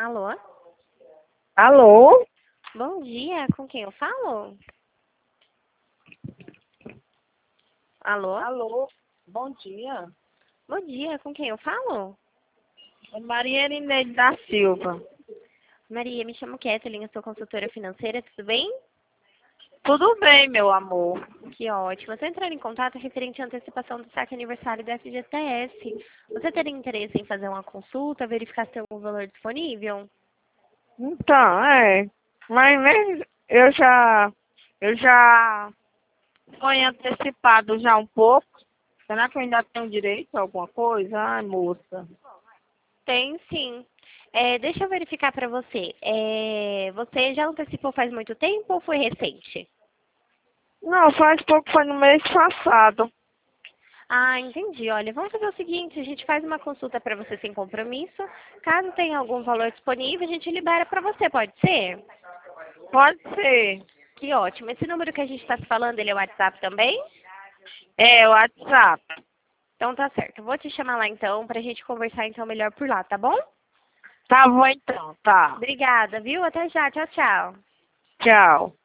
Alô? Alô? Bom dia, com quem eu falo? Alô? Alô? Bom dia. Bom dia, com quem eu falo? É Maria Erineide da Silva. Maria, me chamo Kathleen, eu sou consultora financeira, tudo bem? Tudo bem, meu amor? Que ótimo. Eu estou entrando em contato referente à antecipação do saque aniversário da FGTS. Você teria interesse em fazer uma consulta, verificar se tem algum valor disponível? Então, mas mesmo eu já foi antecipado já um pouco. Será que eu ainda tenho direito a alguma coisa? Ai, moça. Tem sim. Deixa eu verificar para você. Você já antecipou faz muito tempo ou foi recente? Não, faz pouco, foi no mês passado. Ah, entendi. Olha, vamos fazer o seguinte, a gente faz uma consulta para você sem compromisso. Caso tenha algum valor disponível, a gente libera para você, pode ser? Pode ser. Que ótimo. Esse número que a gente está se falando, ele é o WhatsApp também? É, o WhatsApp. Então tá certo. Eu vou te chamar lá então para a gente conversar então melhor por lá, tá bom? Tá bom então, tá. Obrigada, viu? Até já. Tchau, tchau. Tchau.